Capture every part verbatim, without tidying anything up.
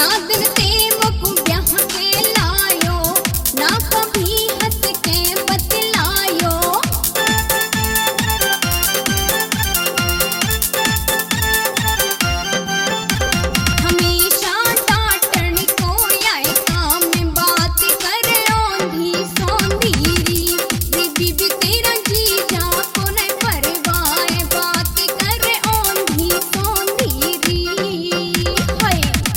जादिन ते मुकु ब्याह के लायो ना कभी हंस के बतलायो हमेशा डांटन को आए काम में बात करे ओंधी सौंदीरी रे बीबी तेरा जीजा को न परवाह बात करे ओंधी सौंदीरी हाय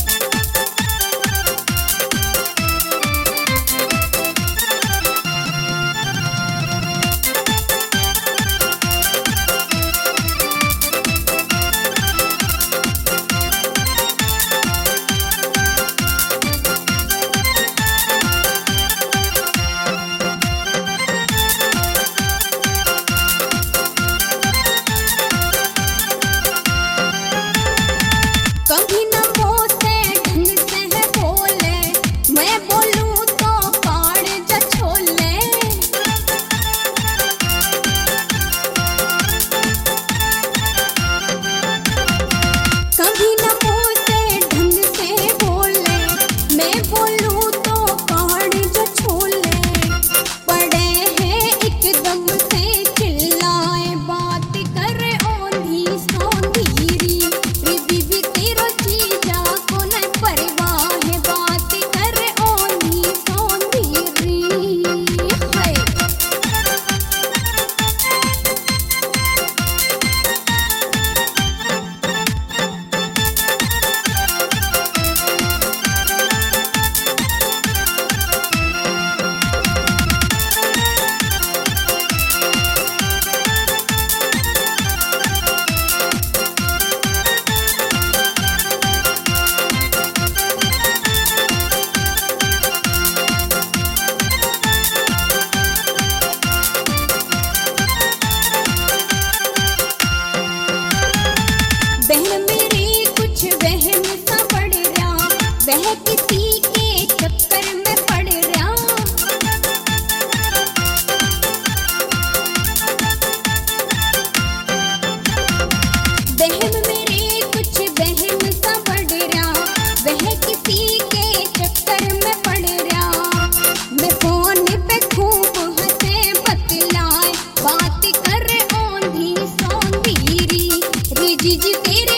कभी न मुँह से ढंग से है बोले मैं बोलूं तो पाड़ जा छोले कभी न मुँह से ढंग से बोले मैं बोलूं तो पाड़ जा छोले पड़े हैं एकदम से चिल्लाए बात करे ओंधी सौंदीरी रे बीबी तेरो जीजा को न परवाह बात करे ओंधी सौंदीरी हाय बहन मेरी कुछ वहम सा पड़ रहा वह किसी के चक्कर में पड़ रहा बहन मेरे कुछ वहम सा पड़ रहा वह किसी के चक्कर में पड़ रहा मैं फोन पे खूब हंसे बतलाए बात करे ओंधी सौंदीरी रे जीजी तेरे